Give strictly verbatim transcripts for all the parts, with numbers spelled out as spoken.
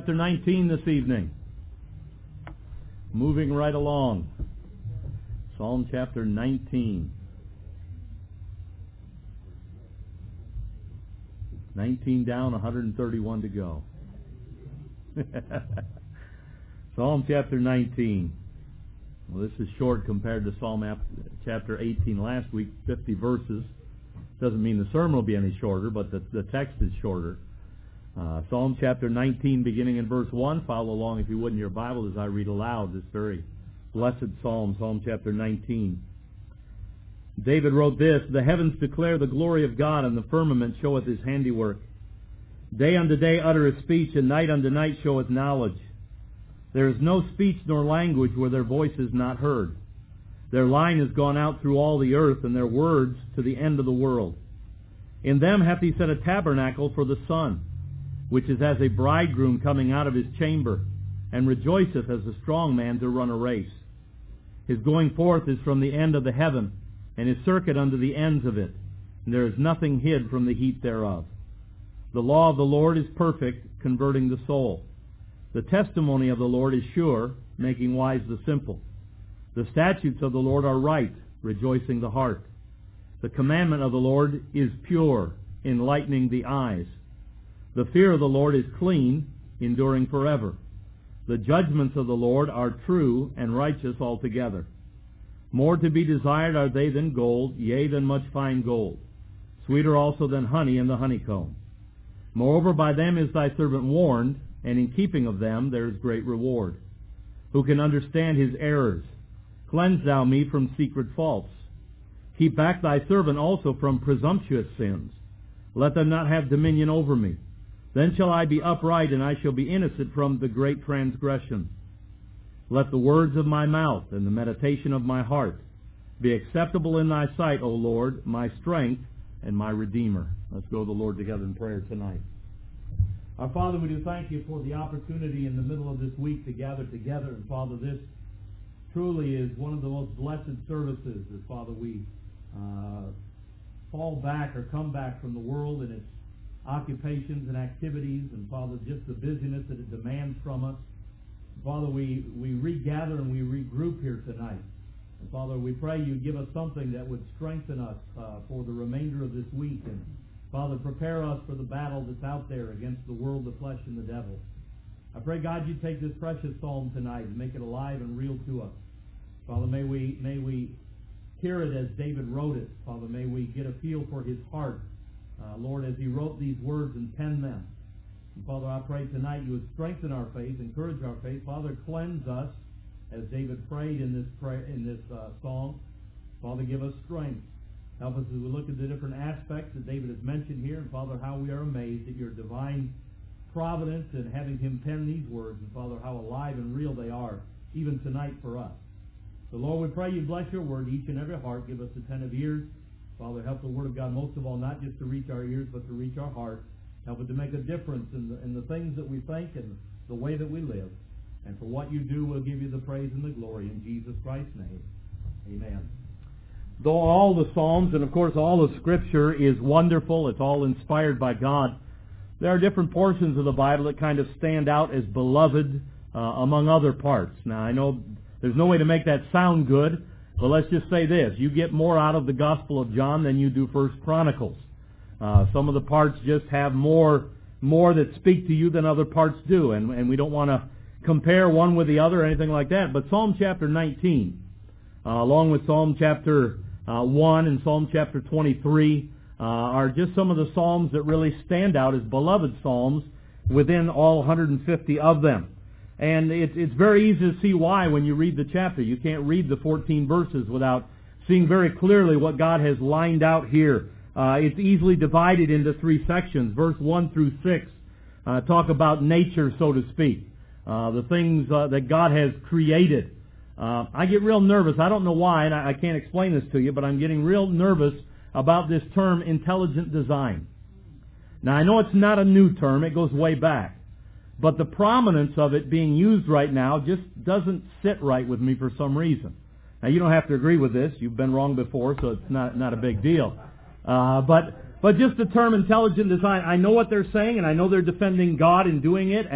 Chapter nineteen this evening. Moving right along. Psalm chapter nineteen. nineteen down, one hundred thirty-one to go. Psalm chapter nineteen. Well, this is short compared to Psalm chapter eighteen last week, fifty verses. Doesn't mean the sermon will be any shorter, but the, the text is shorter. Uh, Psalm chapter nineteen, beginning in verse one. Follow along, if you would, in your Bible as I read aloud this very blessed psalm, Psalm chapter nineteen. David wrote this: "The heavens declare the glory of God, and the firmament showeth His handiwork. Day unto day uttereth speech, and night unto night showeth knowledge. There is no speech nor language where their voice is not heard. Their line is gone out through all the earth, and their words to the end of the world. In them hath He set a tabernacle for the sun, which is as a bridegroom coming out of his chamber, and rejoiceth as a strong man to run a race. His going forth is from the end of the heaven, and his circuit unto the ends of it, and there is nothing hid from the heat thereof. The law of the Lord is perfect, converting the soul. The testimony of the Lord is sure, making wise the simple. The statutes of the Lord are right, rejoicing the heart. The commandment of the Lord is pure, enlightening the eyes. The fear of the Lord is clean, enduring forever. The judgments of the Lord are true and righteous altogether. More to be desired are they than gold, yea, than much fine gold. Sweeter also than honey in the honeycomb. Moreover, by them is thy servant warned, and in keeping of them there is great reward. Who can understand his errors? Cleanse thou me from secret faults. Keep back thy servant also from presumptuous sins. Let them not have dominion over me. Then shall I be upright, and I shall be innocent from the great transgression. Let the words of my mouth and the meditation of my heart be acceptable in thy sight, O Lord, my strength and my Redeemer." Let's go to the Lord together in prayer tonight. Our Father, we do thank you for the opportunity in the middle of this week to gather together. And Father, this truly is one of the most blessed services as, Father, we uh, fall back or come back from the world and its occupations and activities, and Father, just the busyness that it demands from us. Father, we, we regather and we regroup here tonight. And Father, we pray you give us something that would strengthen us uh, for the remainder of this week. And Father, prepare us for the battle that's out there against the world, the flesh, and the devil. I pray, God, you take this precious psalm tonight and make it alive and real to us. Father, may we, may we hear it as David wrote it. Father, may we get a feel for his heart. Uh, Lord, as he wrote these words and penned them. And Father, I pray tonight you would strengthen our faith, encourage our faith. Father, cleanse us, as David prayed in this pray, in this uh, song. Father, give us strength. Help us as we look at the different aspects that David has mentioned here. And Father, how we are amazed at your divine providence in having him pen these words. And Father, how alive and real they are, even tonight for us. So Lord, we pray you bless your word, each and every heart. Give us attentive ears. Father, help the Word of God most of all not just to reach our ears, but to reach our heart. Help it to make a difference in the, in the things that we think and the way that we live. And for what you do, we'll give you the praise and the glory in Jesus Christ's name. Amen. Though all the Psalms and, of course, all the Scripture is wonderful, it's all inspired by God, there are different portions of the Bible that kind of stand out as beloved uh, among other parts. Now, I know there's no way to make that sound good, but let's just say this. You get more out of the Gospel of John than you do First Chronicles. Uh, some of the parts just have more more that speak to you than other parts do, and, and we don't want to compare one with the other or anything like that. But Psalm chapter nineteen, uh, along with Psalm chapter uh, one and Psalm chapter twenty-three, uh, are just some of the Psalms that really stand out as beloved Psalms within all one hundred fifty of them. And it's, it's very easy to see why when you read the chapter. You can't read the fourteen verses without seeing very clearly what God has lined out here. Uh, it's easily divided into three sections. Verse one through six uh, talk about nature, so to speak. Uh, the things uh, that God has created. Uh, I get real nervous. I don't know why, and I, I can't explain this to you, but I'm getting real nervous about this term, intelligent design. Now, I know it's not a new term. It goes way back. But the prominence of it being used right now just doesn't sit right with me for some reason. Now, you don't have to agree with this. You've been wrong before, so it's not not a big deal. Uh, but but just the term intelligent design, I know what they're saying, and I know they're defending God in doing it, and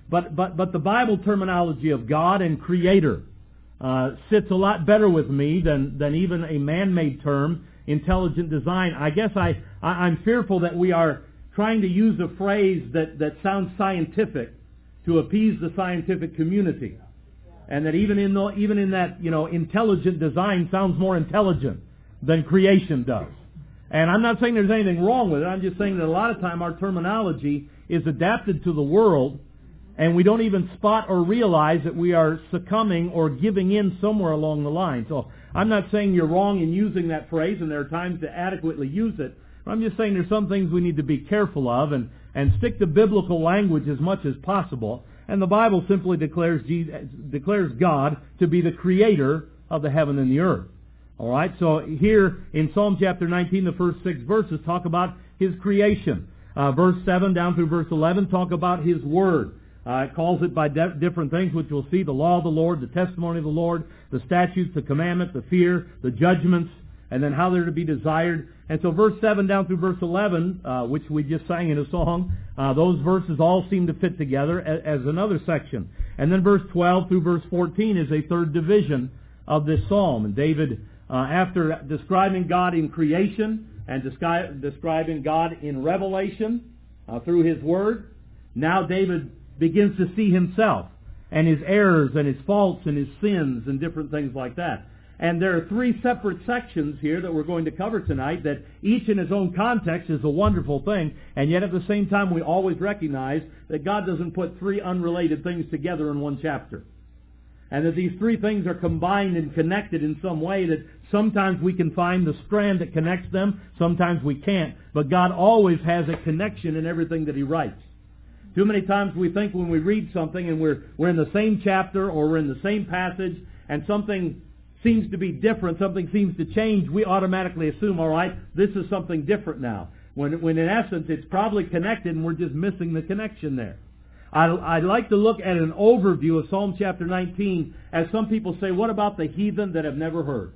But, but, but the Bible terminology of God and Creator uh, sits a lot better with me than, than even a man-made term, intelligent design. I guess I, I, I'm fearful that we are trying to use a phrase that, that sounds scientific to appease the scientific community. And that even in the, even in that, you know, intelligent design sounds more intelligent than creation does. And I'm not saying there's anything wrong with it. I'm just saying that a lot of time our terminology is adapted to the world, and we don't even spot or realize that we are succumbing or giving in somewhere along the line. So I'm not saying you're wrong in using that phrase, and there are times to adequately use it. I'm just saying there's some things we need to be careful of and, and stick to biblical language as much as possible. And the Bible simply declares Jesus, declares God to be the creator of the heaven and the earth. All right, so here in Psalm chapter nineteen, the first six verses talk about His creation. Uh, verse seven down through verse eleven talk about His Word. Uh, it calls it by de- different things, which we'll see: the law of the Lord, the testimony of the Lord, the statutes, the commandment, the fear, the judgments, and then how they're to be desired. And so verse seven down through verse eleven, uh, which we just sang in a song, uh, those verses all seem to fit together as, as another section. And then verse twelve through verse fourteen is a third division of this psalm. And David, uh, after describing God in creation and descri- describing God in revelation uh, through His Word, now David begins to see himself and his errors and his faults and his sins and different things like that. And there are three separate sections here that we're going to cover tonight that each in its own context is a wonderful thing, and yet at the same time we always recognize that God doesn't put three unrelated things together in one chapter. And that these three things are combined and connected in some way, that sometimes we can find the strand that connects them, sometimes we can't. But God always has a connection in everything that He writes. Too many times we think when we read something and we're, we're in the same chapter or we're in the same passage and something seems to be different, something seems to change, we automatically assume, all right, this is something different now. When, when in essence it's probably connected and we're just missing the connection there. I, I'd like to look at an overview of Psalm chapter nineteen, as some people say, what about the heathen that have never heard?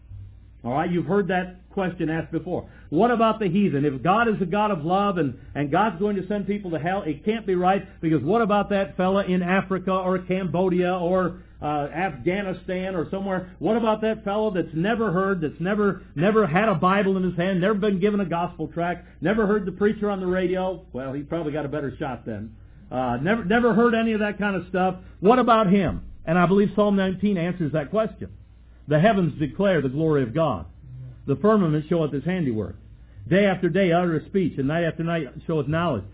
All right, you've heard that question asked before. What about the heathen? If God is a God of love and, and God's going to send people to hell, it can't be right, because what about that fella in Africa or Cambodia or uh, Afghanistan or somewhere? What about that fellow that's never heard, that's never never had a Bible in his hand, never been given a gospel tract, never heard the preacher on the radio? Well, he probably got a better shot then. Uh, never, never heard any of that kind of stuff. What about him? And I believe Psalm nineteen answers that question. The heavens declare the glory of God. The firmament showeth His handiwork. Day after day uttereth speech, and night after night showeth knowledge.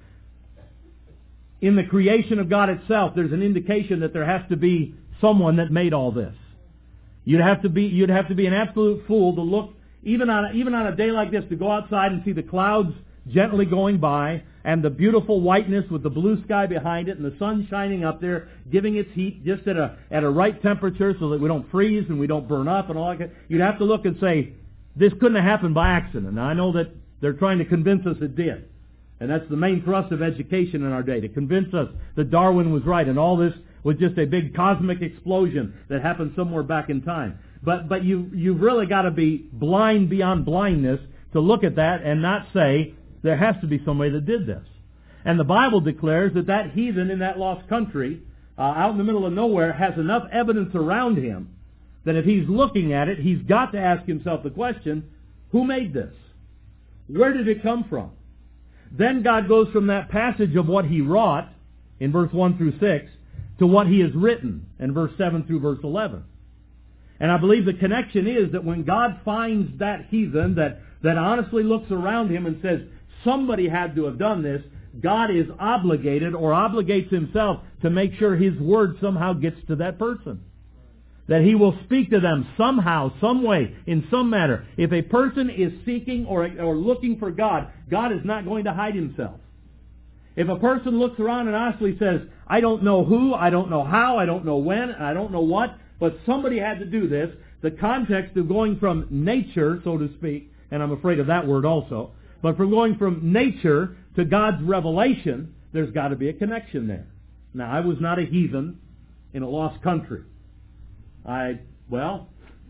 In the creation of God itself, there's an indication that there has to be someone that made all this. You'd have to be, you'd have to be an absolute fool to look, even on, even on a day like this, to go outside and see the clouds gently going by, and the beautiful whiteness with the blue sky behind it, and the sun shining up there, giving its heat just at a at a right temperature so that we don't freeze and we don't burn up and all that. You'd have to look and say, this couldn't have happened by accident. Now, I know that they're trying to convince us it did. And that's the main thrust of education in our day, to convince us that Darwin was right and all this was just a big cosmic explosion that happened somewhere back in time. But but you, you've really got to be blind beyond blindness to look at that and not say, there has to be somebody that did this. And the Bible declares that that heathen in that lost country, uh, out in the middle of nowhere, has enough evidence around him that if he's looking at it, he's got to ask himself the question, who made this? Where did it come from? Then God goes from that passage of what He wrought, in verse one through six, to what He has written, in verse seven through verse eleven. And I believe the connection is that when God finds that heathen that, that honestly looks around him and says, somebody had to have done this, God is obligated or obligates Himself to make sure His word somehow gets to that person. That He will speak to them somehow, some way, in some manner. If a person is seeking or, or looking for God, God is not going to hide Himself. If a person looks around and honestly says, I don't know who, I don't know how, I don't know when, I don't know what, but somebody had to do this, the context of going from nature, so to speak, and I'm afraid of that word also, but from going from nature to God's revelation, there's got to be a connection there. Now, I was not a heathen in a lost country. I, well,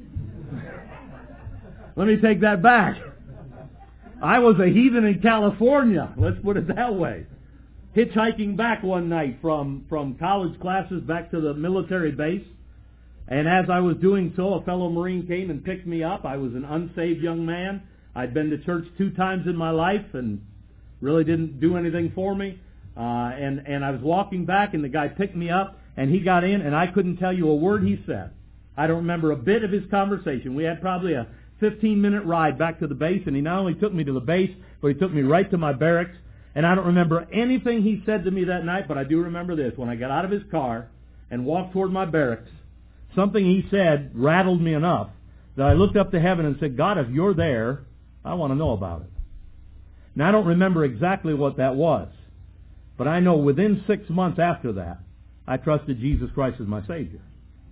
let me take that back. I was a heathen in California, let's put it that way. hitchhiking back one night from, from college classes back to the military base. And as I was doing so, a fellow Marine came and picked me up. I was an unsaved young man. I'd been to church two times in my life and really didn't do anything for me. Uh, and, and I was walking back, and the guy picked me up, and he got in, and I couldn't tell you a word he said. I don't remember a bit of his conversation. We had probably a fifteen-minute ride back to the base, and he not only took me to the base, but he took me right to my barracks. And I don't remember anything he said to me that night, but I do remember this. When I got out of his car and walked toward my barracks, something he said rattled me enough that I looked up to heaven and said, God, if you're there, I want to know about it. Now, I don't remember exactly what that was, but I know within six months after that, I trusted Jesus Christ as my Savior.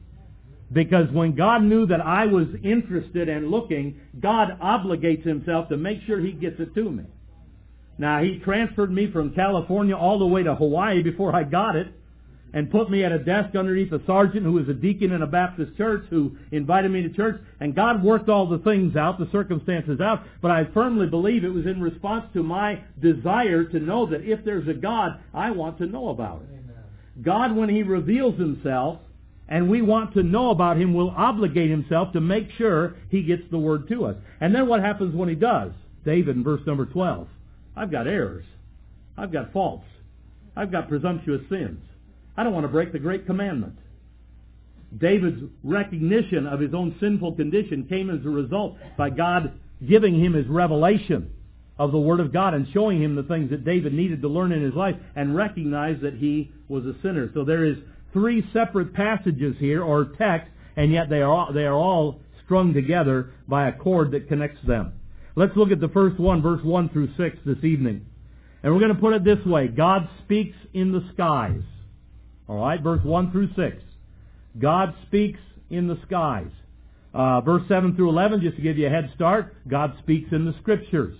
Because when God knew that I was interested and looking, God obligates Himself to make sure He gets it to me. Now, He transferred me from California all the way to Hawaii before I got it, and put me at a desk underneath a sergeant who was a deacon in a Baptist church who invited me to church. And God worked all the things out, the circumstances out. But I firmly believe it was in response to my desire to know that if there's a God, I want to know about it. Amen. God, when He reveals Himself, and we want to know about Him, will obligate Himself to make sure He gets the Word to us. And then what happens when He does? David in verse number twelve. I've got errors. I've got faults. I've got presumptuous sins. I don't want to break the great commandment. David's recognition of his own sinful condition came as a result by God giving him his revelation of the Word of God and showing him the things that David needed to learn in his life and recognize that he was a sinner. So there is three separate passages here, or texts, and yet they are all, they are all strung together by a cord that connects them. Let's look at the first one, verse one through six this evening. And we're going to put it this way. God speaks in the skies. All right, verse one through six. God speaks in the skies. Uh, verse seven through eleven, just to give you a head start, God speaks in the Scriptures.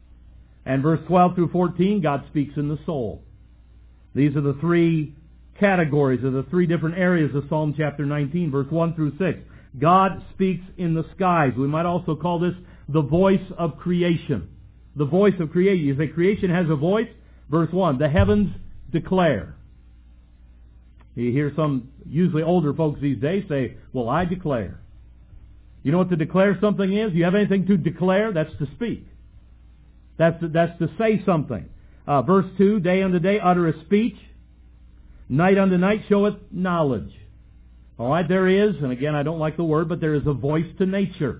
And verse twelve through fourteen, God speaks in the soul. These are the three categories of the three different areas of Psalm chapter nineteen, verse one through six. God speaks in the skies. We might also call this the voice of creation. The voice of creation. You say creation has a voice? Verse one, the heavens declare. You hear some, usually older folks these days, say, well, I declare. You know what to declare something is? You have anything to declare? That's to speak. That's to, that's to say something. Uh, verse two, day unto day uttereth speech. Night unto night showeth knowledge. All right, there is, and again, I don't like the word, but there is a voice to nature.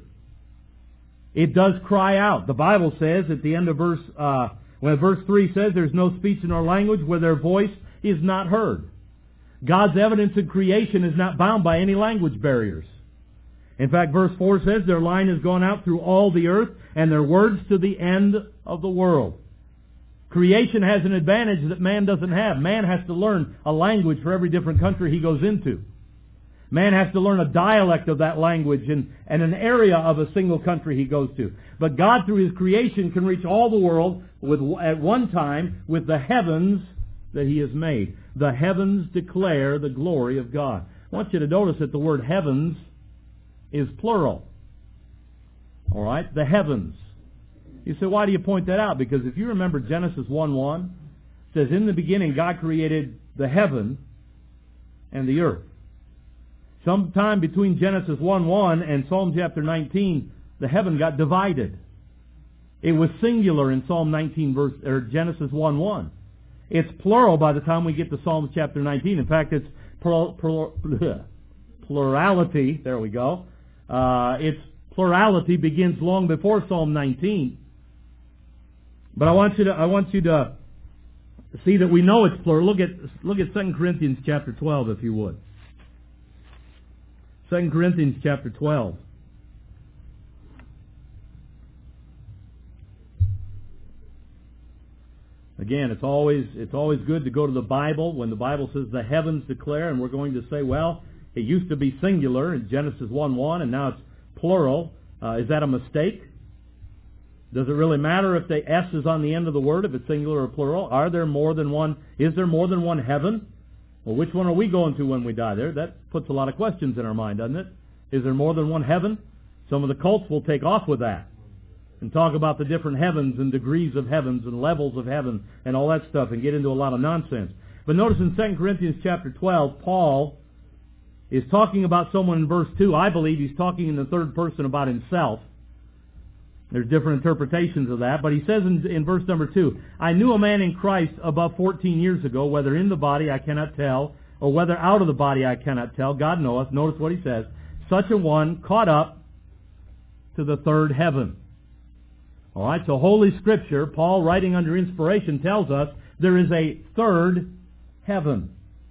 It does cry out. The Bible says at the end of verse, uh, when verse three says, there's no speech in our language where their voice is not heard. God's evidence in creation is not bound by any language barriers. In fact, verse four says, their line has gone out through all the earth, and their words to the end of the world. Creation has an advantage that man doesn't have. Man has to learn a language for every different country he goes into. Man has to learn a dialect of that language and, and an area of a single country he goes to. But God, through His creation, can reach all the world with, at one time with the heavens that He has made. The heavens declare the glory of God. I want you to notice that the word heavens is plural. All right? The heavens. You say, why do you point that out? Because if you remember Genesis one one, it says, in the beginning God created the heaven and the earth. Sometime between Genesis one one and Psalm chapter nineteen, the heaven got divided. It was singular in Psalm nineteen verse or Genesis one one. It's plural by the time we get to Psalm chapter nineteen. In fact, it's plur, plur, plur, plurality. There we go. Uh, its plurality begins long before Psalm nineteen. But I want you to I want you to see that we know it's plural. Look at look at Second Corinthians chapter twelve, if you would. Second Corinthians chapter twelve. Again, it's always it's always good to go to the Bible when the Bible says the heavens declare, and we're going to say, well, it used to be singular in Genesis one one, and now it's plural. Uh, is that a mistake? Does it really matter if the S is on the end of the word, if it's singular or plural? Are there more than one? Is there more than one heaven? Well, which one are we going to when we die? There, that puts a lot of questions in our mind, doesn't it? Is there more than one heaven? Some of the cults will take off with that. and talk about the different heavens and degrees of heavens and levels of heaven and all that stuff and get into a lot of nonsense. But notice in Second Corinthians chapter twelve, Paul is talking about someone in verse two. I believe he's talking in the third person about himself. There's different interpretations of that, but he says in, in verse number two, I knew a man in Christ above fourteen years ago, whether in the body I cannot tell, or whether out of the body I cannot tell. God knoweth. Notice what he says. Such a one caught up to the third heaven. All right, so Holy Scripture, Paul writing under inspiration, tells us there is a third heaven.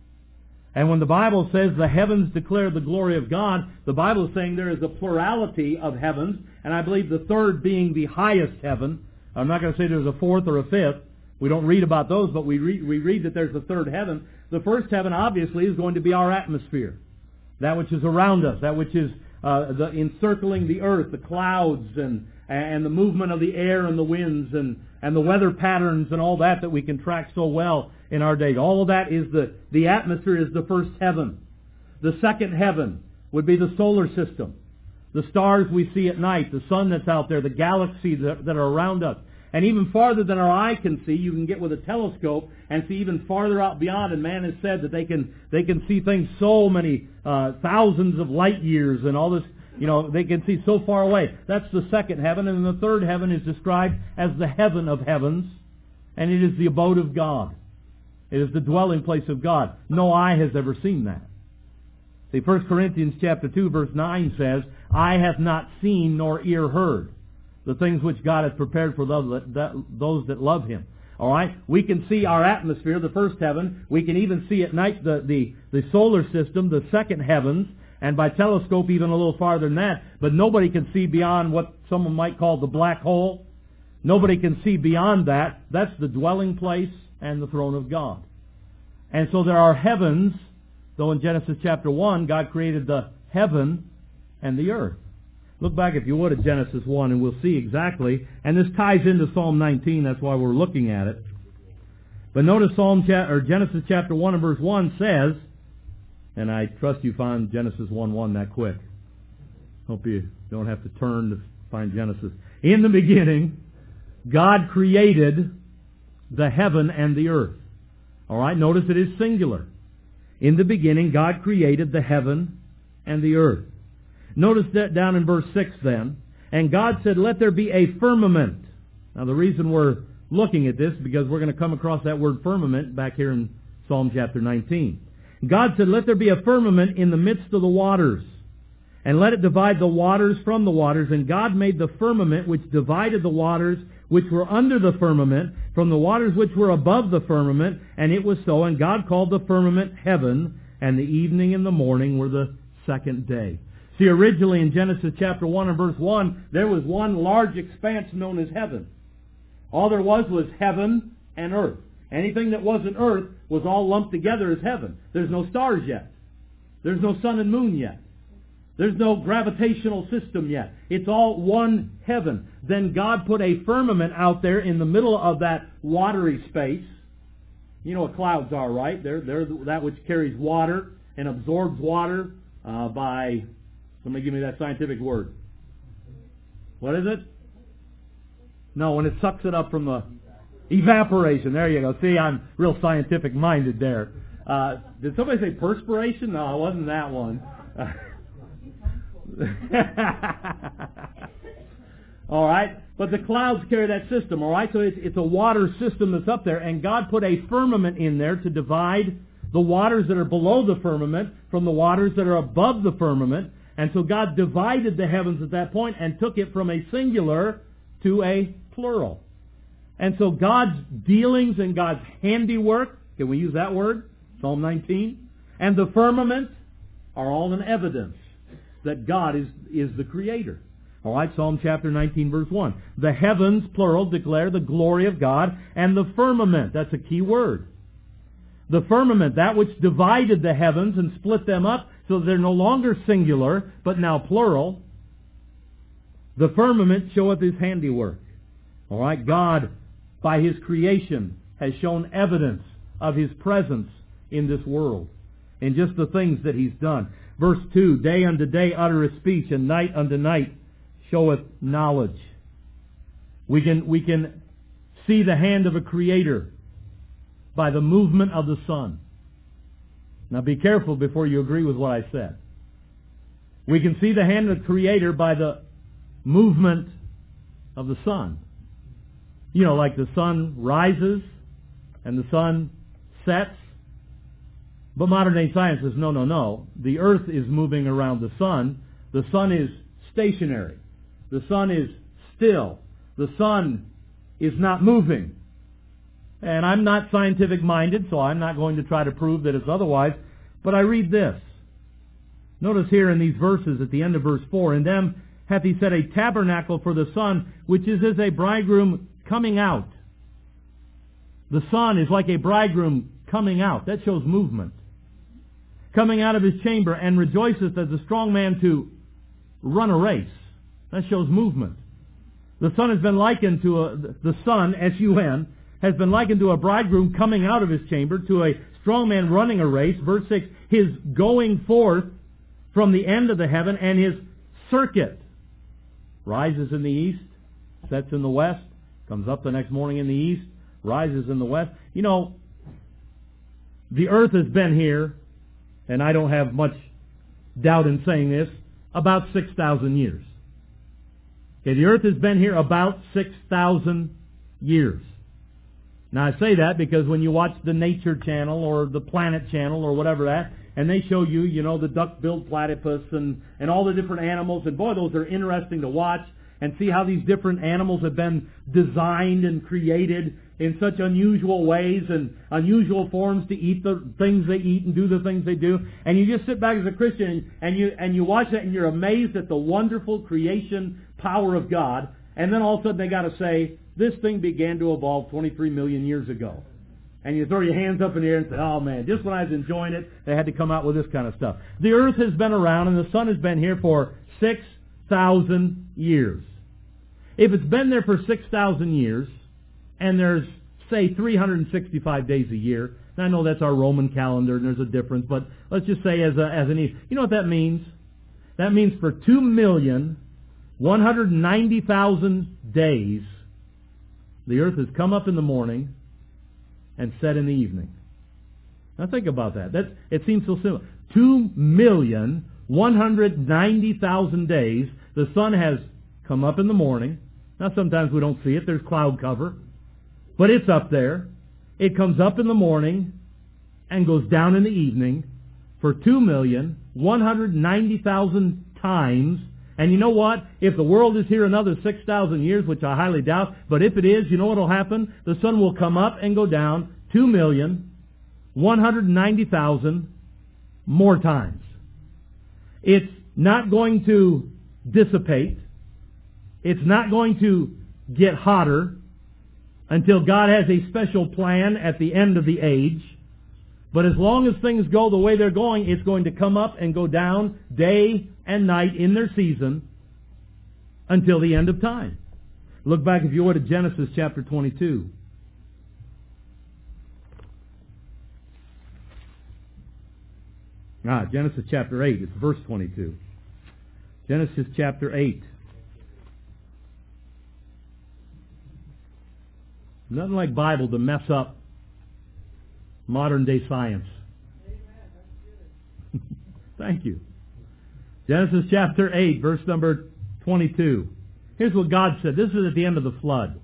And when the Bible says the heavens declare the glory of God, the Bible is saying there is a plurality of heavens, and I believe the third being the highest heaven. I'm not going to say there's a fourth or a fifth. We don't read about those, but we read, we read that there's a third heaven. The first heaven, obviously, is going to be our atmosphere. That which is around us, that which is uh, the encircling the earth, the clouds, and and the movement of the air and the winds, and, and the weather patterns and all that that we can track so well in our day. All of that is the, the atmosphere is the first heaven. The second heaven would be the solar system. The stars we see at night, the sun that's out there, the galaxies that, that are around us. And even farther than our eye can see, you can get with a telescope and see even farther out beyond. And man has said that they can they can see things so many uh, thousands of light years and all this. You know, they can see so far away. That's the second heaven. And the third heaven is described as the heaven of heavens. And it is the abode of God. It is the dwelling place of God. No eye has ever seen that. See, First Corinthians chapter two, verse nine says, Eye hath not seen nor ear heard the things which God hath prepared for those that, those that love Him. All right? We can see our atmosphere, the first heaven. We can even see at night the, the, the solar system, the second heavens, and by telescope even a little farther than that. But nobody can see beyond what someone might call the black hole. Nobody can see beyond that. That's the dwelling place and the throne of God. And so there are heavens, though in Genesis chapter one, God created the heaven and the earth. Look back, if you would, at Genesis one, and we'll see exactly. And this ties into Psalm nineteen. That's why we're looking at it. But notice Psalm cha- or Genesis chapter one and verse one says, and I trust you find Genesis one one that quick. Hope you don't have to turn to find Genesis. In the beginning, God created the heaven and the earth. All right, notice it is singular. In the beginning, God created the heaven and the earth. Notice that down in verse six then. And God said, let there be a firmament. Now the reason we're looking at this is because we're going to come across that word firmament back here in Psalm chapter nineteen. God said, let there be a firmament in the midst of the waters, and let it divide the waters from the waters. And God made the firmament which divided the waters which were under the firmament from the waters which were above the firmament. And it was so. And God called the firmament heaven, and the evening and the morning were the second day. See, originally in Genesis chapter one and verse one, there was one large expanse known as heaven. All there was was heaven and earth. Anything that wasn't earth was all lumped together as heaven. There's no stars yet. There's no sun and moon yet. There's no gravitational system yet. It's all one heaven. Then God put a firmament out there in the middle of that watery space. You know what clouds are, right? They're, they're that which carries water and absorbs water uh, by... Somebody give me that scientific word. What is it? No, when it sucks it up from the... Evaporation. There you go. See, I'm real scientific minded there. Uh, did somebody say perspiration? No, it wasn't that one. All right. But the clouds carry that system. All right. So it's, it's a water system that's up there. And God put a firmament in there to divide the waters that are below the firmament from the waters that are above the firmament. And so God divided the heavens at that point and took it from a singular to a plural. And so God's dealings and God's handiwork, can we use that word? Psalm nineteen. And the firmament are all an evidence that God is, is the Creator. All right, Psalm chapter nineteen, verse one. The heavens, plural, declare the glory of God, and the firmament, that's a key word. The firmament, that which divided the heavens and split them up so that they're no longer singular, but now plural. The firmament showeth His handiwork. All right, God, by His creation, has shown evidence of His presence in this world, in just the things that He's done. Verse two, day unto day uttereth speech, and night unto night showeth knowledge. We can, we can see the hand of a creator by the movement of the sun. Now be careful before you agree with what I said. We can see the hand of the creator by the movement of the sun. You know, like the sun rises and the sun sets. But modern day science says, no, no, no. The earth is moving around the sun. The sun is stationary. The sun is still. The sun is not moving. And I'm not scientific minded, so I'm not going to try to prove that it's otherwise. But I read this. Notice here in these verses at the end of verse four, in them hath he set a tabernacle for the sun, which is as a bridegroom coming out. The sun is like a bridegroom coming out. That shows movement. Coming out of his chamber, and rejoiceth as a strong man to run a race. That shows movement. The sun has been likened to a, the sun, S U N, has been likened to a bridegroom coming out of his chamber, to a strong man running a race. Verse six, his going forth from the end of the heaven, and his circuit rises in the east, sets in the west, comes up the next morning in the east, rises in the west. You know, the earth has been here, and I don't have much doubt in saying this, about six thousand years. Okay, the earth has been here about six thousand years. Now I say that because when you watch the Nature Channel or the Planet Channel or whatever that, and they show you, you know, the duck-billed platypus and, and all the different animals, and boy, those are interesting to watch and see how these different animals have been designed and created in such unusual ways and unusual forms to eat the things they eat and do the things they do. And you just sit back as a Christian and you and you watch that and you're amazed at the wonderful creation power of God. And then all of a sudden they got to say, this thing began to evolve twenty-three million years ago. And you throw your hands up in the air and say, oh man, just when I was enjoying it, they had to come out with this kind of stuff. The earth has been around and the sun has been here for six thousand years. If it's been there for six thousand years, and there's, say, three hundred sixty-five days a year, and I know that's our Roman calendar and there's a difference, but let's just say as a, as an, you know what that means? That means for two million one hundred ninety thousand days, the earth has come up in the morning and set in the evening. Now think about that. That's, it seems so simple. two million one hundred ninety thousand days, the sun has come up in the morning. Now sometimes we don't see it. There's cloud cover. But it's up there. It comes up in the morning and goes down in the evening for two million one hundred ninety thousand times. And you know what? If the world is here another six thousand years, which I highly doubt, but if it is, you know what will happen? The sun will come up and go down two million one hundred ninety thousand more times. It's not going to dissipate. It's not going to get hotter until God has a special plan at the end of the age. But as long as things go the way they're going, it's going to come up and go down day and night in their season until the end of time. Look back, if you would, at Genesis chapter twenty-two. Ah, Genesis chapter eight. It's verse twenty-two. Genesis chapter eight. Nothing like Bible to mess up modern day science. Thank you. Genesis chapter eight, verse number twenty-two. Here's what God said. This is at the end of the flood.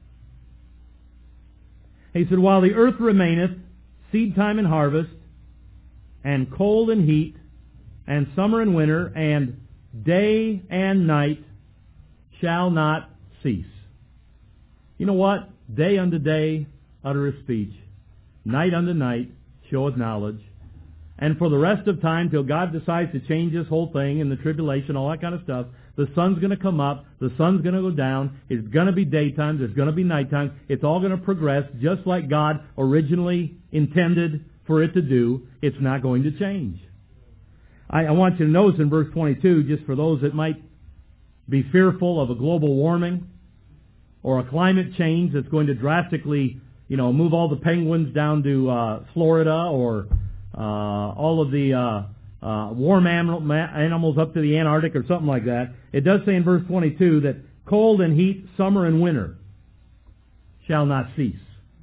He said, while the earth remaineth, seed time and harvest, and cold and heat, and summer and winter, and day and night shall not cease. You know what? Day unto day uttereth speech. Night unto night showeth knowledge. And for the rest of time, till God decides to change this whole thing and the tribulation, all that kind of stuff, the sun's going to come up, the sun's going to go down, it's going to be daytime, there's going to be nighttime, it's all going to progress just like God originally intended for it to do. It's not going to change. I, I want you to notice in verse twenty-two, just for those that might be fearful of a global warming or a climate change that's going to drastically, you know, move all the penguins down to uh, Florida, or uh, all of the uh, uh, warm animal, animals up to the Antarctic, or something like that. It does say in verse twenty-two that cold and heat, summer and winter shall not cease.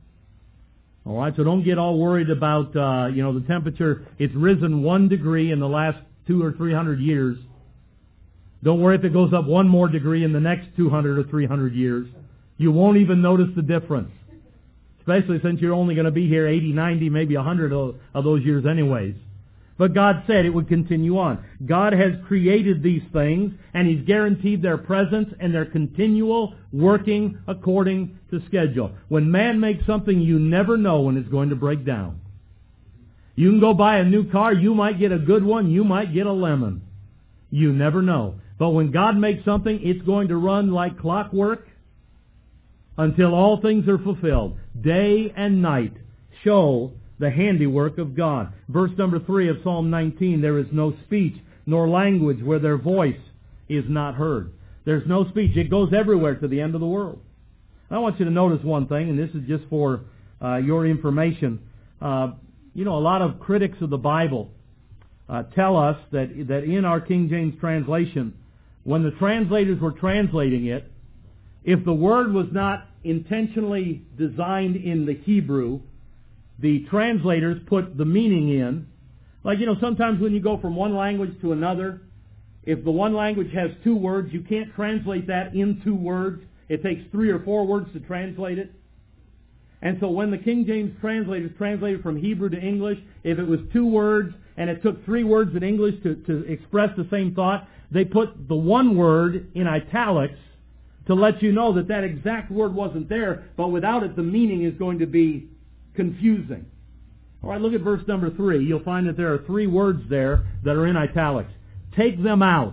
All right, so don't get all worried about, uh, you know, the temperature. It's risen one degree in the last two or three hundred years. Don't worry if it goes up one more degree in the next two hundred or three hundred years. You won't even notice the difference, especially since you're only going to be here eighty, ninety, maybe one hundred of, of those years anyways. But God said it would continue on. God has created these things, and He's guaranteed their presence and their continual working according to schedule. When man makes something, you never know when it's going to break down. You can go buy a new car, you might get a good one, you might get a lemon. You never know. But when God makes something, it's going to run like clockwork until all things are fulfilled. Day and night show the handiwork of God. Verse number three of Psalm nineteen, there is no speech nor language where their voice is not heard. There's no speech. It goes everywhere to the end of the world. I want you to notice one thing, and this is just for uh, your information. Uh, you know, a lot of critics of the Bible uh, tell us that, that in our King James translation, when the translators were translating it, if the word was not intentionally designed in the Hebrew, the translators put the meaning in. Like, you know, sometimes when you go from one language to another, if the one language has two words, you can't translate that in two words. It takes three or four words to translate it. And so when the King James translators translated from Hebrew to English, if it was two words and it took three words in English to, to express the same thought, they put the one word in italics to let you know that that exact word wasn't there, but without it the meaning is going to be confusing. All right, look at verse number three. You'll find that there are three words there that are in italics. Take them out.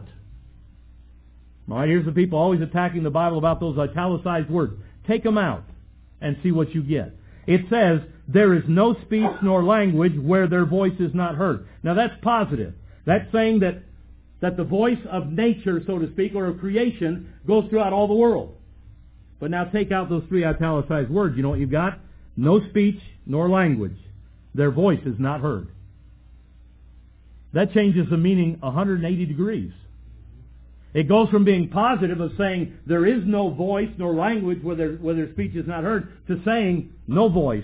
All right, here's the people always attacking the Bible about those italicized words. Take them out and see what you get. It says, there is no speech nor language where their voice is not heard. Now that's positive. That's saying that, that the voice of nature, so to speak, or of creation, goes throughout all the world. But now take out those three italicized words. You know what you've got? No speech nor language. Their voice is not heard. That changes the meaning one hundred eighty degrees. It goes from being positive of saying there is no voice nor language where their, where their speech is not heard to saying no voice,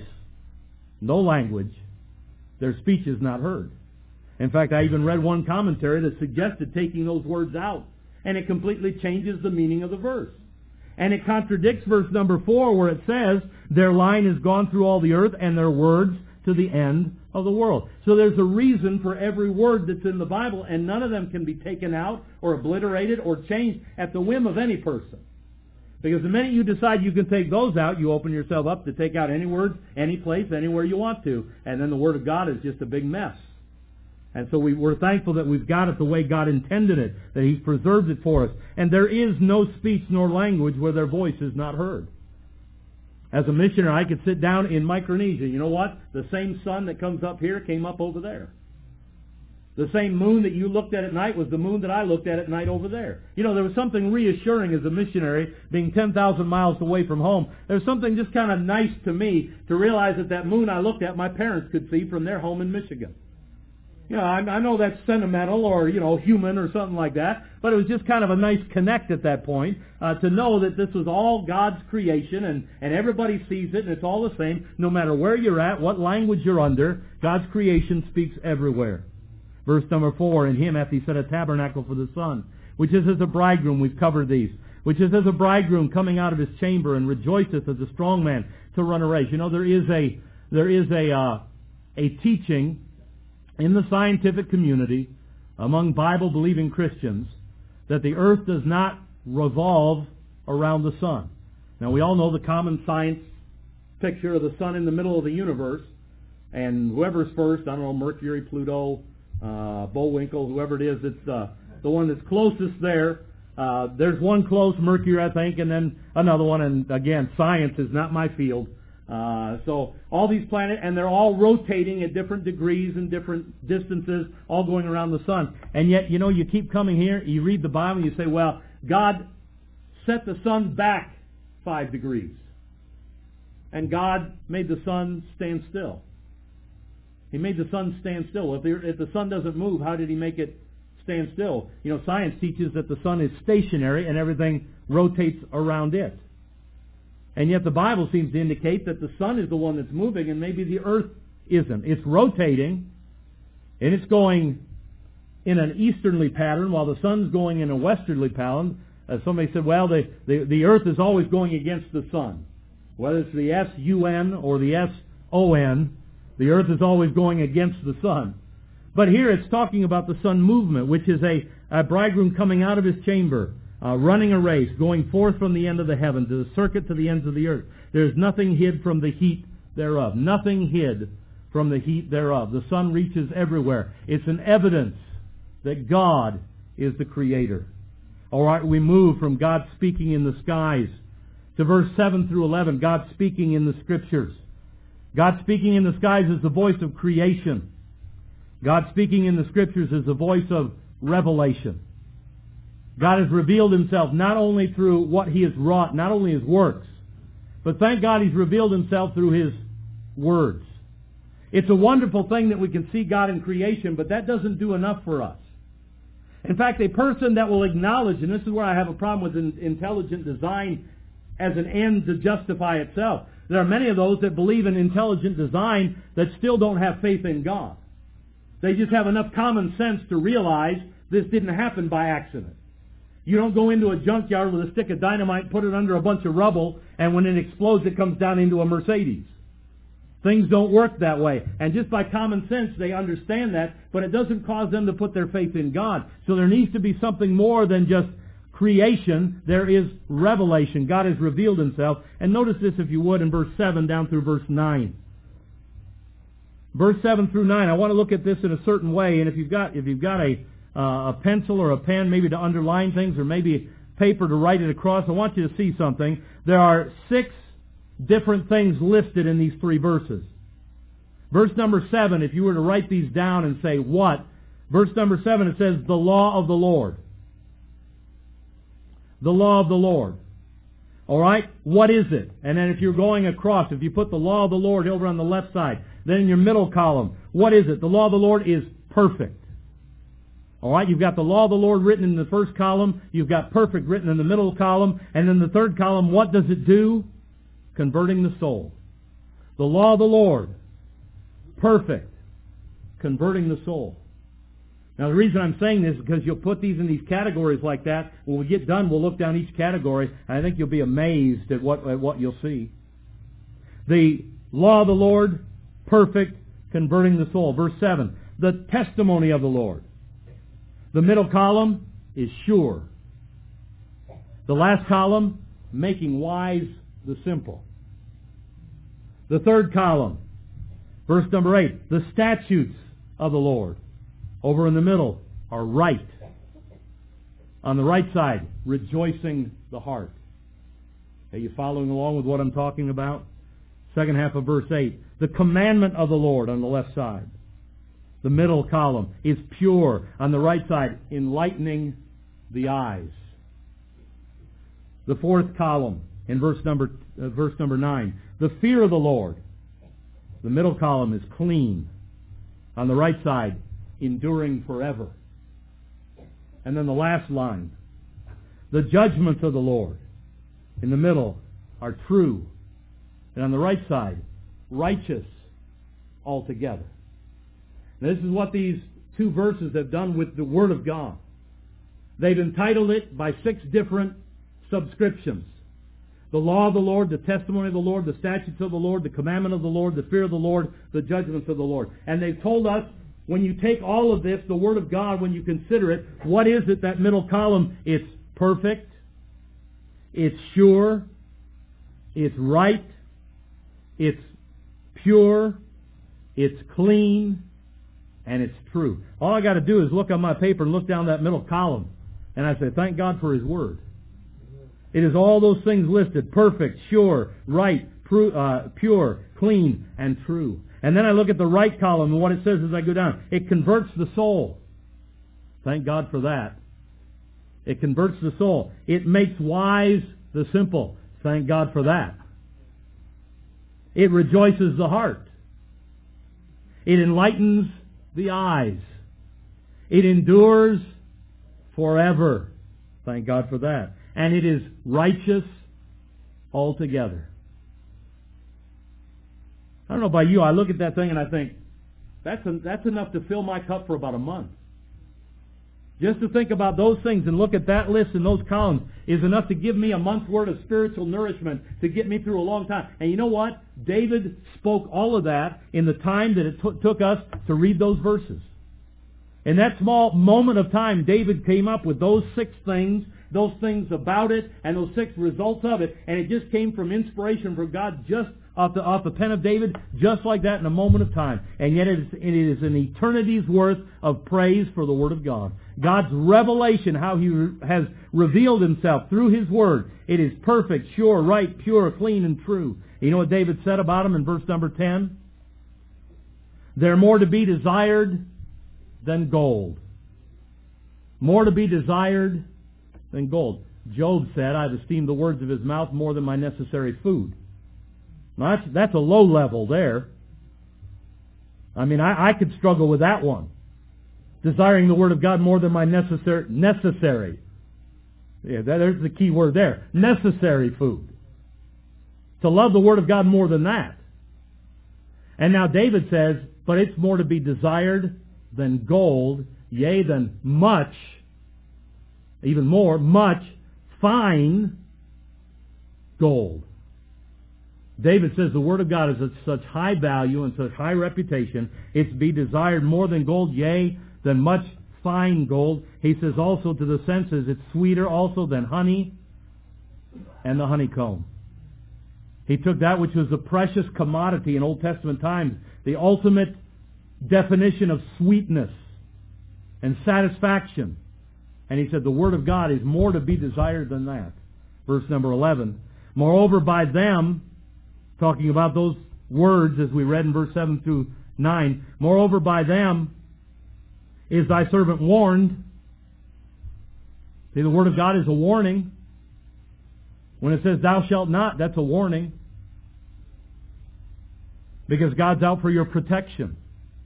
no language, their speech is not heard. In fact, I even read one commentary that suggested taking those words out, and it completely changes the meaning of the verse. And it contradicts verse number four where it says, their line has gone through all the earth and their words to the end of the world. So there's a reason for every word that's in the Bible, and none of them can be taken out or obliterated or changed at the whim of any person. Because the minute you decide you can take those out, you open yourself up to take out any words, any place, anywhere you want to. And then the Word of God is just a big mess. And so we, we're thankful that we've got it the way God intended it, that He's preserved it for us. And there is no speech nor language where their voice is not heard. As a missionary, I could sit down in Micronesia. You know what? The same sun that comes up here came up over there. The same moon that you looked at at night was the moon that I looked at at night over there. You know, there was something reassuring as a missionary, being ten thousand miles away from home. There was something just kind of nice to me to realize that that moon I looked at, my parents could see from their home in Michigan. You know, I, I know that's sentimental or, you know, human or something like that, but it was just kind of a nice connect at that point uh, to know that this was all God's creation and, and everybody sees it and it's all the same. No matter where you're at, what language you're under, God's creation speaks everywhere. Verse number four, in Him hath He set a tabernacle for the sun, which is as a bridegroom, we've covered these, which is as a bridegroom coming out of his chamber and rejoiceth as a strong man to run a race. You know, there is a, there is a, uh, a teaching in the scientific community, among Bible-believing Christians, that the earth does not revolve around the sun. Now, we all know the common science picture of the sun in the middle of the universe, and whoever's first, I don't know, Mercury, Pluto, uh, Bullwinkle, whoever it is, it's uh, the one that's closest there. Uh, there's one close, Mercury, I think, and then another one, and again, science is not my field. Uh, so all these planets, and they're all rotating at different degrees and different distances, all going around the sun. And yet, you know, you keep coming here, you read the Bible, and you say, well, God set the sun back five degrees. And God made the sun stand still. He made the sun stand still. If the, if the sun doesn't move, how did He make it stand still. You know, science teaches that the sun is stationary and everything rotates around it. And yet the Bible seems to indicate that the sun is the one that's moving and maybe the earth isn't. It's rotating and it's going in an easterly pattern while the sun's going in a westerly pattern. Uh, somebody said, well, the, the, the earth is always going against the sun. Whether it's the S U N or the S O N, the earth is always going against the sun. But here it's talking about the sun movement, which is a, a bridegroom coming out of his chamber, uh, running a race, going forth from the end of the heaven to the circuit to the ends of the earth. There is nothing hid from the heat thereof. Nothing hid from the heat thereof. The sun reaches everywhere. It's an evidence that God is the Creator. All right, we move from God speaking in the skies to verse seven through eleven, God speaking in the Scriptures. God speaking in the skies is the voice of creation. God speaking in the Scriptures is the voice of revelation. God has revealed Himself not only through what He has wrought, not only His works, but thank God He's revealed Himself through His words. It's a wonderful thing that we can see God in creation, but that doesn't do enough for us. In fact, a person that will acknowledge, and this is where I have a problem with intelligent design as an end to justify itself. There are many of those that believe in intelligent design that still don't have faith in God. They just have enough common sense to realize this didn't happen by accident. You don't go into a junkyard with a stick of dynamite, put it under a bunch of rubble, and when it explodes it comes down into a Mercedes. Things don't work that way. And just by common sense they understand that, but it doesn't cause them to put their faith in God. So there needs to be something more than just creation. There is revelation. God has revealed Himself. And notice this, if you would, in verse seven down through verse nine. Verse seven through nine, I want to look at this in a certain way. And if you've got if you've got a, uh, a pencil or a pen maybe to underline things, or maybe paper to write it across, I want you to see something. There are six different things listed in these three verses. Verse number seven, if you were to write these down and say what, verse number seven, it says, the law of the Lord. The law of the Lord. All right? What is it? And then if you're going across, if you put the law of the Lord over on the left side, then in your middle column, what is it? The law of the Lord is perfect. All right? You've got the law of the Lord written in the first column. You've got perfect written in the middle column. And then the third column, what does it do? Converting the soul. The law of the Lord, perfect, converting the soul. Now the reason I'm saying this is because you'll put these in these categories like that. When we get done, we'll look down each category, and I think you'll be amazed at what, at what you'll see. The law of the Lord, perfect, converting the soul. Verse seven, the testimony of the Lord. The middle column is sure. The last column, making wise the simple. The third column, verse number eight, the statutes of the Lord. Over in the middle are right. On the right side, rejoicing the heart. Are you following along with what I'm talking about? Second half of verse eight, the commandment of the Lord on the left side. The middle column is pure. On the right side, enlightening the eyes. The fourth column, in verse number uh, verse number nine, the fear of the Lord. The middle column is clean. On the right side, enduring forever. And then the last line, the judgments of the Lord. In the middle are true. And on the right side, righteous altogether. Now, this is what these two verses have done with the Word of God. They've entitled it by six different subscriptions. The law of the Lord, the testimony of the Lord, the statutes of the Lord, the commandment of the Lord, the fear of the Lord, the judgments of the Lord. And they've told us, when you take all of this, the Word of God, when you consider it, what is it, that middle column? It's perfect, it's sure, it's right, it's pure, it's clean, and it's true. All I got to do is look on my paper and look down that middle column, and I say, thank God for His Word. It is all those things listed: perfect, sure, right, pru- uh, pure, clean, and true. And then I look at the right column, and what it says as I go down, it converts the soul. Thank God for that. It converts the soul. It makes wise the simple. Thank God for that. It rejoices the heart. It enlightens the eyes. It endures forever. Thank God for that. And it is righteous altogether. I don't know about you, I look at that thing and I think, that's, a, that's enough to fill my cup for about a month. Just to think about those things and look at that list and those columns is enough to give me a month's worth of spiritual nourishment to get me through a long time. And you know what? David spoke all of that in the time that it t- took us to read those verses. In that small moment of time, David came up with those six things, those things about it, and those six results of it. And it just came from inspiration from God just off the, off the pen of David, just like that in a moment of time. And yet it is, it is an eternity's worth of praise for the Word of God. God's revelation, how He re- has revealed Himself through His Word. It is perfect, sure, right, pure, clean, and true. You know what David said about Him in verse number ten? They're more to be desired than gold. More to be desired than gold. Job said, I've esteemed the words of His mouth more than my necessary food. Now that's, that's a low level there. I mean, I, I could struggle with that one. Desiring the Word of God more than my necessary, necessary. Yeah, that, there's the key word there. Necessary food. To love the Word of God more than that. And now David says, but it's more to be desired than gold, yea, than much, even more, much fine gold. David says the Word of God is of such high value and such high reputation, it's to be desired more than gold, yea, than much fine gold. He says also to the senses, it's sweeter also than honey and the honeycomb. He took that which was a precious commodity in Old Testament times, the ultimate definition of sweetness and satisfaction. And he said the Word of God is more to be desired than that. Verse number eleven. Moreover, by them, talking about those words as we read in verse seven through nine, moreover, by them is thy servant warned. See, the Word of God is a warning. When it says thou shalt not, that's a warning. Because God's out for your protection.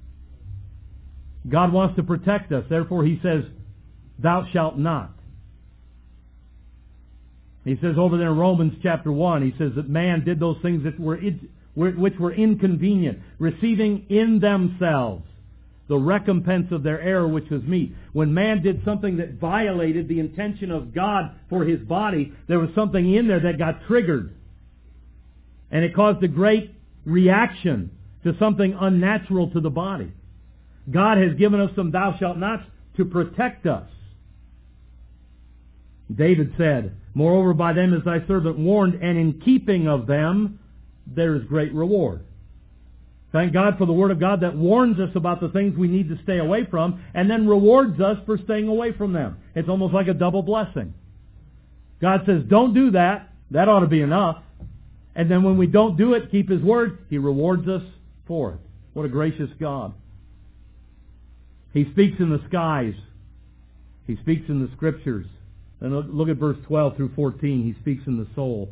God wants to protect us. Therefore He says, thou shalt not. He says over there in Romans chapter one, He says that man did those things that were which were inconvenient, receiving in themselves the recompense of their error, which was meat. When man did something that violated the intention of God for his body, there was something in there that got triggered. And it caused a great reaction to something unnatural to the body. God has given us some thou shalt nots to protect us. David said, moreover, by them is thy servant warned, and in keeping of them there is great reward. Thank God for the Word of God that warns us about the things we need to stay away from, and then rewards us for staying away from them. It's almost like a double blessing. God says, don't do that. That ought to be enough. And then when we don't do it, keep His Word, He rewards us for it. What a gracious God. He speaks in the skies. He speaks in the Scriptures. And look at verse twelve through fourteen. He speaks in the soul.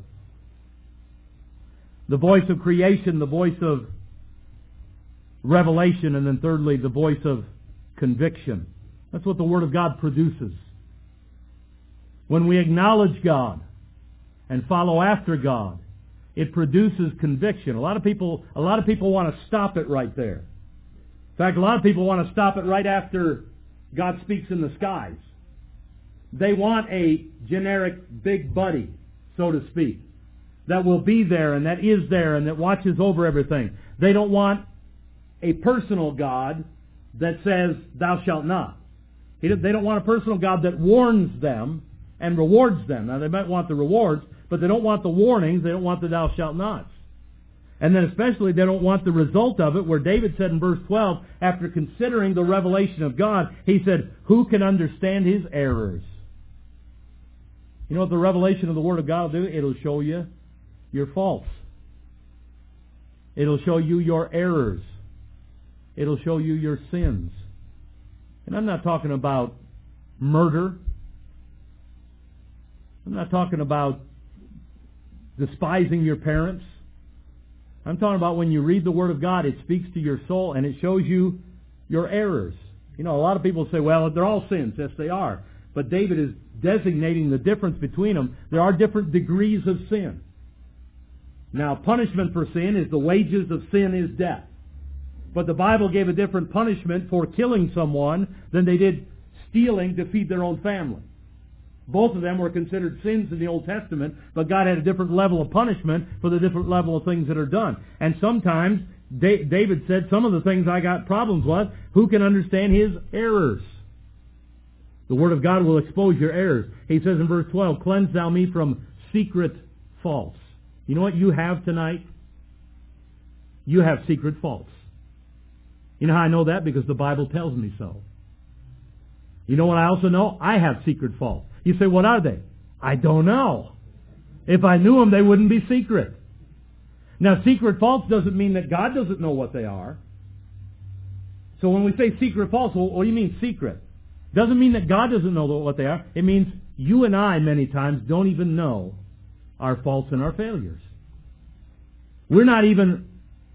The voice of creation, the voice of revelation, and then thirdly, the voice of conviction. That's what the Word of God produces. When we acknowledge God and follow after God, it produces conviction. A lot of people, a lot of people want to stop it right there. In fact, a lot of people want to stop it right after God speaks in the skies. They want a generic big buddy, so to speak, that will be there and that is there and that watches over everything. They don't want a personal God that says, thou shalt not. They don't want a personal God that warns them and rewards them. Now, they might want the rewards, but they don't want the warnings. They don't want the thou shalt nots. And then especially they don't want the result of it, where David said in verse twelve, after considering the revelation of God, he said, who can understand His errors? You know what the revelation of the Word of God will do? It'll show you your faults. It'll show you your errors. It'll show you your sins. And I'm not talking about murder. I'm not talking about despising your parents. I'm talking about when you read the Word of God, it speaks to your soul and it shows you your errors. You know, a lot of people say, well, they're all sins. Yes, they are. But David is designating the difference between them. There are different degrees of sin. Now, punishment for sin is the wages of sin is death. But the Bible gave a different punishment for killing someone than they did stealing to feed their own family. Both of them were considered sins in the Old Testament, but God had a different level of punishment for the different level of things that are done. And sometimes, David said, some of the things I got problems with, who can understand his errors? The Word of God will expose your errors. He says in verse twelve, cleanse thou me from secret faults. You know what you have tonight? You have secret faults. You know how I know that? Because the Bible tells me so. You know what I also know? I have secret faults. You say, what are they? I don't know. If I knew them, they wouldn't be secret. Now, secret faults doesn't mean that God doesn't know what they are. So when we say secret faults, well, what do you mean secret? Doesn't mean that God doesn't know what they are. It means you and I, many times, don't even know our faults and our failures. We're not even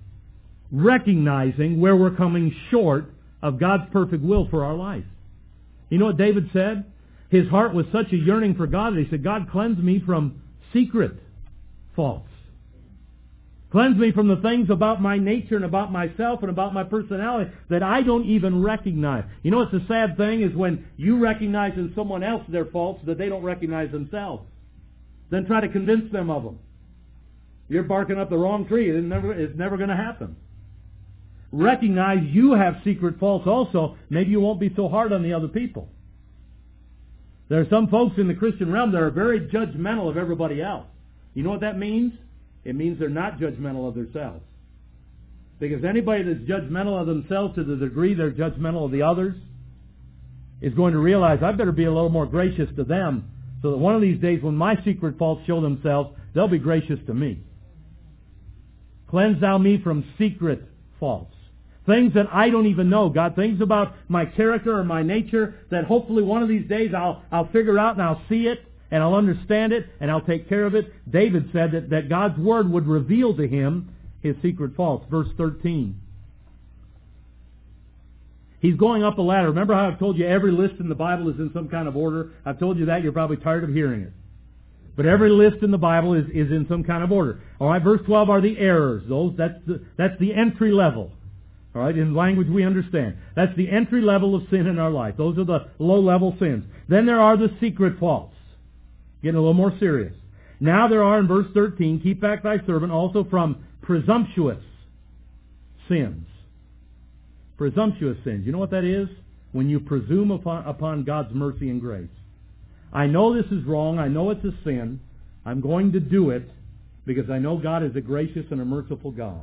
recognizing where we're coming short of God's perfect will for our life. You know what David said? His heart was such a yearning for God that he said, God, cleanse me from secret faults. Cleanse me from the things about my nature and about myself and about my personality that I don't even recognize. You know what's the sad thing is when you recognize in someone else their faults that they don't recognize themselves. Then try to convince them of them. You're barking up the wrong tree. It's never, it's never going to happen. Recognize you have secret faults also. Maybe you won't be so hard on the other people. There are some folks in the Christian realm that are very judgmental of everybody else. You know what that means? It means they're not judgmental of themselves. Because anybody that's judgmental of themselves to the degree they're judgmental of the others is going to realize, I better be a little more gracious to them so that one of these days when my secret faults show themselves, they'll be gracious to me. Cleanse thou me from secret faults. Things that I don't even know, God. Things about my character or my nature that hopefully one of these days I'll, I'll figure out and I'll see it and I'll understand it and I'll take care of it. David said that, that God's Word would reveal to him his secret faults. Verse thirteen. He's going up a ladder. Remember how I've told you every list in the Bible is in some kind of order? I've told you that. You're probably tired of hearing it. But every list in the Bible is, is in some kind of order. All right, verse twelve are the errors. Those that's the, that's the entry level. All right, in language we understand. That's the entry level of sin in our life. Those are the low-level sins. Then there are the secret faults. Getting a little more serious. Now there are, in verse thirteen, keep back thy servant also from presumptuous sins. Presumptuous sins. You know what that is? When you presume upon, upon God's mercy and grace. I know this is wrong. I know it's a sin. I'm going to do it because I know God is a gracious and a merciful God.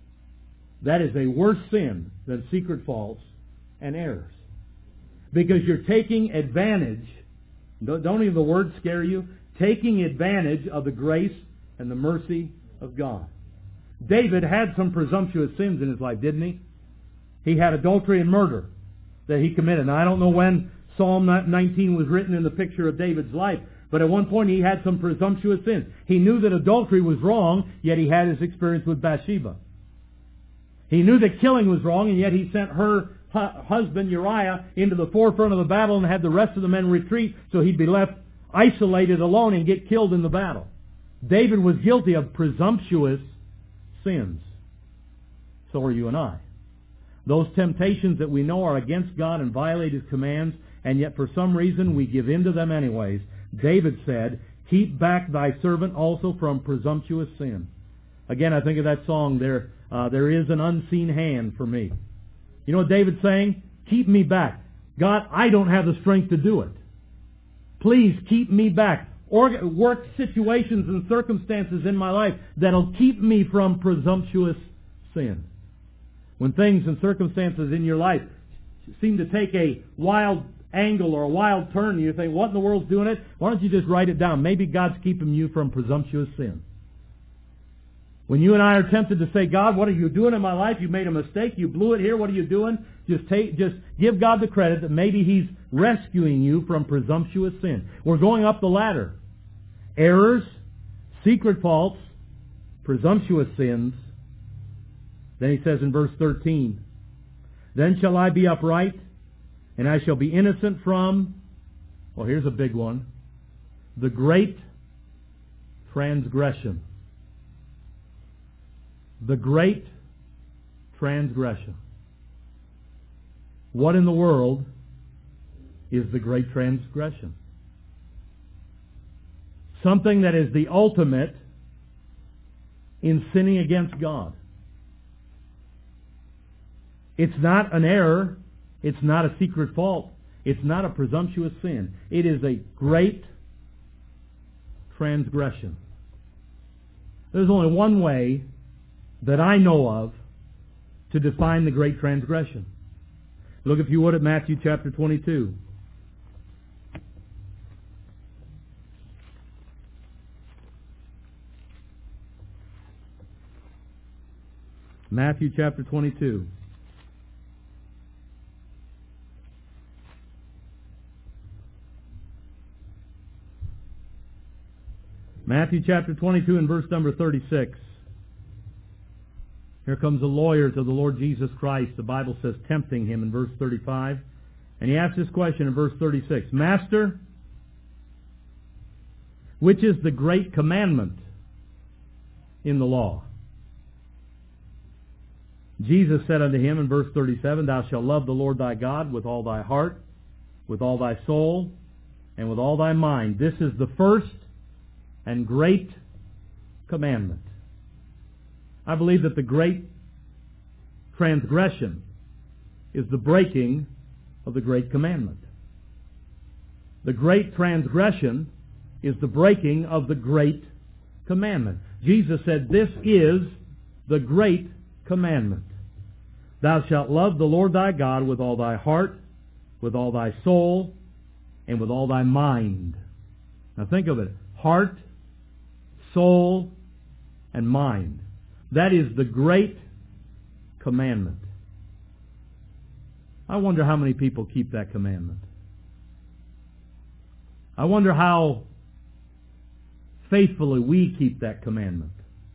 That is a worse sin than secret faults and errors. Because you're taking advantage, don't even the word scare you, taking advantage of the grace and the mercy of God. David had some presumptuous sins in his life, didn't he? He had adultery and murder that he committed. Now, I don't know when Psalm nineteen was written in the picture of David's life, but at one point he had some presumptuous sins. He knew that adultery was wrong, yet he had his experience with Bathsheba. He knew that killing was wrong, and yet he sent her husband Uriah into the forefront of the battle and had the rest of the men retreat so he'd be left isolated alone and get killed in the battle. David was guilty of presumptuous sins. So are you and I. Those temptations that we know are against God and violate His commands, and yet for some reason we give in to them anyways. David said, keep back thy servant also from presumptuous sin. Again, I think of that song, there, uh, there is an unseen hand for me. You know what David's saying? Keep me back. God, I don't have the strength to do it. Please keep me back. Or work situations and circumstances in my life that'll keep me from presumptuous sin. When things and circumstances in your life seem to take a wild angle or a wild turn, and you think, what in the world's doing it? Why don't you just write it down? Maybe God's keeping you from presumptuous sin. When you and I are tempted to say, God, what are you doing in my life? You made a mistake. You blew it here. What are you doing? Just take, just give God the credit that maybe He's rescuing you from presumptuous sin. We're going up the ladder. Errors, secret faults, presumptuous sins. Then he says in verse thirteen, then shall I be upright And I shall be innocent from, well, here's a big one, the great transgression. The great transgression. What in the world is the great transgression? Something that is the ultimate in sinning against God. It's not an error. It's not a secret fault. It's not a presumptuous sin. It is a great transgression. There's only one way that I know of to define the great transgression. Look, if you would, at Matthew chapter twenty-two. Matthew chapter twenty-two. Matthew chapter twenty-two and verse number thirty-six. Here comes a lawyer to the Lord Jesus Christ, the Bible says, tempting him in verse thirty-five. And he asks this question in verse thirty-six. Master, which is the great commandment in the law? Jesus said unto him in verse thirty-seven, Thou shalt love the Lord thy God with all thy heart, with all thy soul, and with all thy mind. This is the first and great commandment. I believe that the great transgression is the breaking of the great commandment. The great transgression is the breaking of the great commandment. Jesus said, This is the great commandment. Thou shalt love the Lord thy God with all thy heart, with all thy soul, and with all thy mind. Now think of it. Heart, soul, and mind. That is the great commandment. I wonder how many people keep that commandment. I wonder how faithfully we keep that commandment.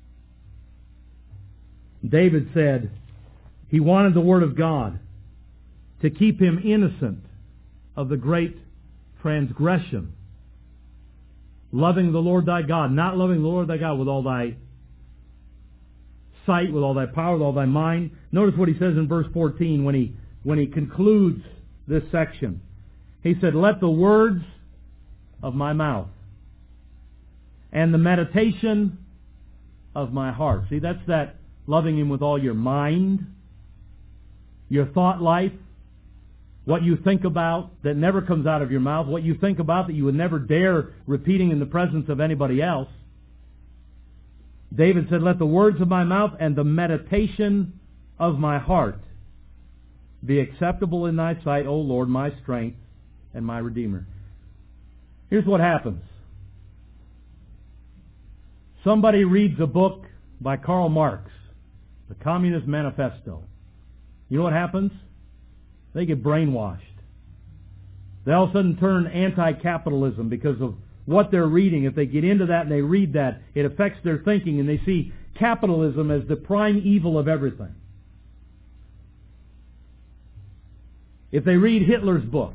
David said he wanted the Word of God to keep him innocent of the great transgression. Loving the Lord thy God, not loving the Lord thy God with all thy sight, with all thy power, with all thy mind. Notice what he says in verse fourteen when he when he concludes this section. He said, Let the words of my mouth and the meditation of my heart. See, that's that loving Him with all your mind, your thought life, what you think about that never comes out of your mouth, what you think about that you would never dare repeating in the presence of anybody else. David said, Let the words of my mouth and the meditation of my heart be acceptable in thy sight, O Lord, my strength and my Redeemer. Here's what happens. Somebody reads a book by Karl Marx, The Communist Manifesto. You know what happens? They get brainwashed. They all of a sudden turn anti-capitalism because of what they're reading. If they get into that and they read that, it affects their thinking, and they see capitalism as the prime evil of everything. If they read Hitler's book,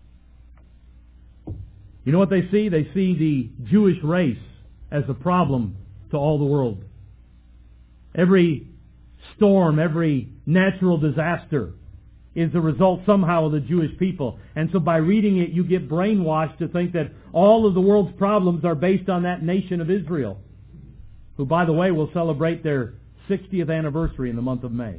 you know what they see? They see the Jewish race as a problem to all the world. Every storm, every natural disaster is the result somehow of the Jewish people. And so by reading it, you get brainwashed to think that all of the world's problems are based on that nation of Israel, who, by the way, will celebrate their sixtieth anniversary in the month of May.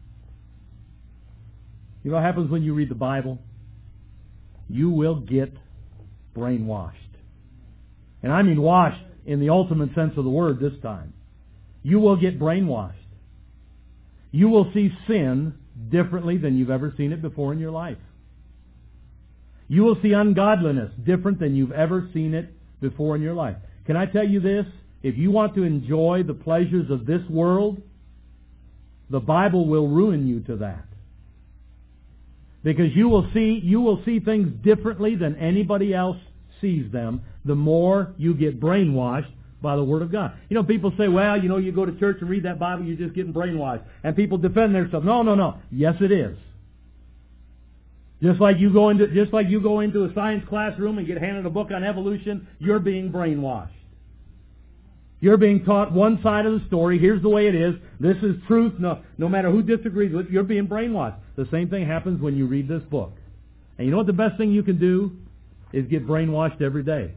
You know what happens when you read the Bible? You will get brainwashed. And I mean washed in the ultimate sense of the word this time. You will get brainwashed. You will see sin differently than you've ever seen it before in your life. You will see ungodliness different than you've ever seen it before in your life. Can I tell you this? If you want to enjoy the pleasures of this world, the Bible will ruin you to that. Because you will see you will see things differently than anybody else sees them the more you get brainwashed by the Word of God. You know, people say, well, you know, you go to church and read that Bible, you're just getting brainwashed. And people defend themselves. No, no, no. Yes, it is. Just like you go into just like you go into a science classroom and get handed a book on evolution, you're being brainwashed. You're being taught one side of the story. Here's the way it is. This is truth. No, no matter who disagrees with it, you're being brainwashed. The same thing happens when you read this book. And you know what the best thing you can do is get brainwashed every day.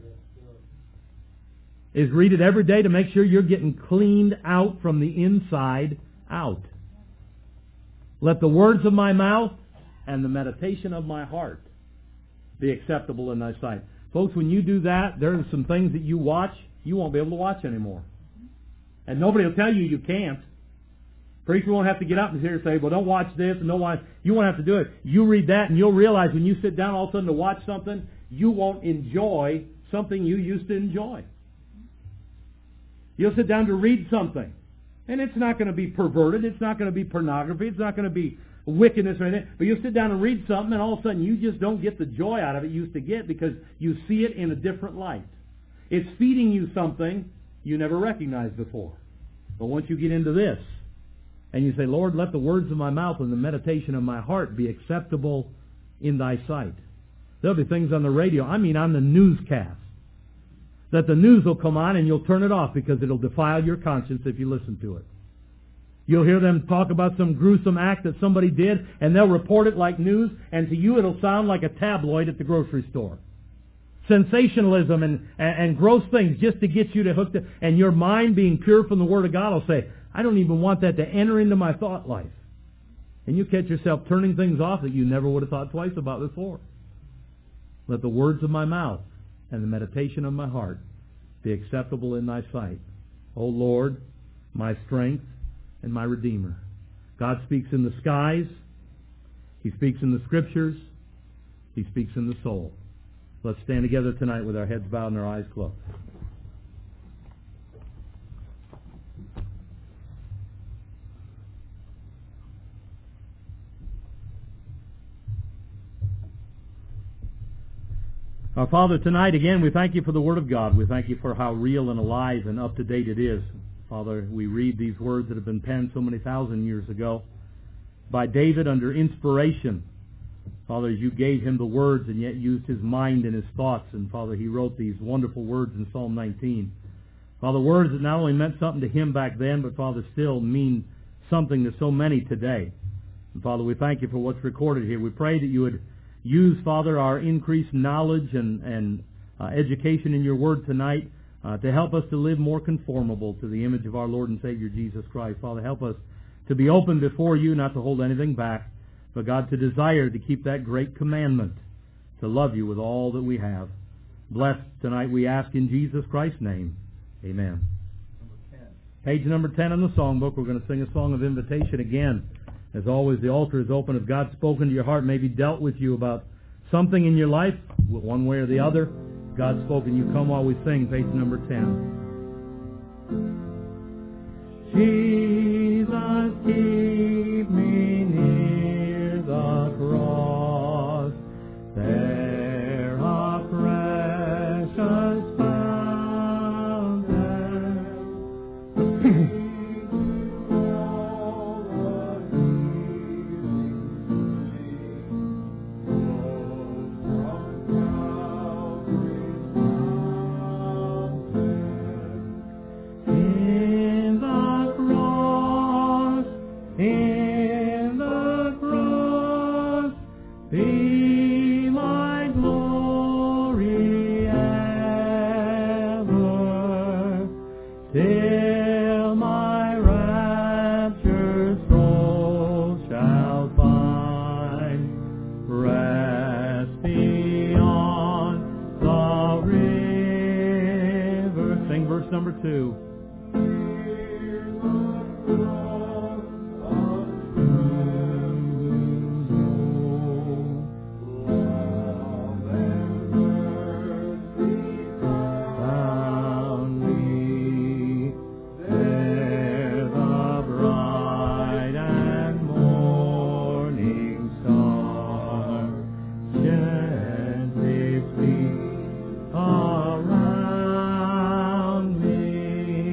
Is read it every day to make sure you're getting cleaned out from the inside out. Let the words of my mouth and the meditation of my heart be acceptable in thy sight. Folks, when you do that, there are some things that you watch you won't be able to watch anymore. And nobody will tell you you can't. Preacher won't have to get up and here and say, well, don't watch this and don't watch. You won't have to do it. You read that and you'll realize when you sit down all of a sudden to watch something, you won't enjoy something you used to enjoy. You'll sit down to read something, and it's not going to be perverted. It's not going to be pornography. It's not going to be wickedness or anything. But you'll sit down and read something, and all of a sudden you just don't get the joy out of it you used to get because you see it in a different light. It's feeding you something you never recognized before. But once you get into this, and you say, Lord, let the words of my mouth and the meditation of my heart be acceptable in thy sight. There'll be things on the radio, I mean on the newscast, that the news will come on and you'll turn it off because it'll defile your conscience if you listen to it. You'll hear them talk about some gruesome act that somebody did, and they'll report it like news, and to you it'll sound like a tabloid at the grocery store. Sensationalism and, and, and gross things just to get you to hook to, and your mind being pure from the Word of God will say, I don't even want that to enter into my thought life. And you catch yourself turning things off that you never would have thought twice about before. Let the words of my mouth and the meditation of my heart be acceptable in thy sight. O Lord, my strength and my Redeemer. God speaks in the skies. He speaks in the Scriptures. He speaks in the soul. Let's stand together tonight with our heads bowed and our eyes closed. Our Father, tonight again we thank you for the Word of God. We thank you for how real and alive and up to date it is. Father, we read these words that have been penned so many thousand years ago by David under inspiration. Father, as you gave him the words and yet used his mind and his thoughts, and Father, he wrote these wonderful words in Psalm nineteen. Father, words that not only meant something to him back then, but Father, still mean something to so many today. And Father, we thank you for what's recorded here. We pray that you would use, Father, our increased knowledge and, and uh, education in your word tonight uh, to help us to live more conformable to the image of our Lord and Savior Jesus Christ. Father, help us to be open before you, not to hold anything back, but God, to desire to keep that great commandment, to love you with all that we have. Bless tonight, we ask in Jesus Christ's name. Amen. Number ten. Page number ten in the songbook. We're going to sing a song of invitation again. As always, the altar is open. If God's spoken to your heart, maybe dealt with you about something in your life, one way or the other, God's spoken, you come while we sing, page number ten. Jesus, keep me near the cross, there a precious fountain. Number two. Around me.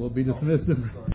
We'll be dismissed.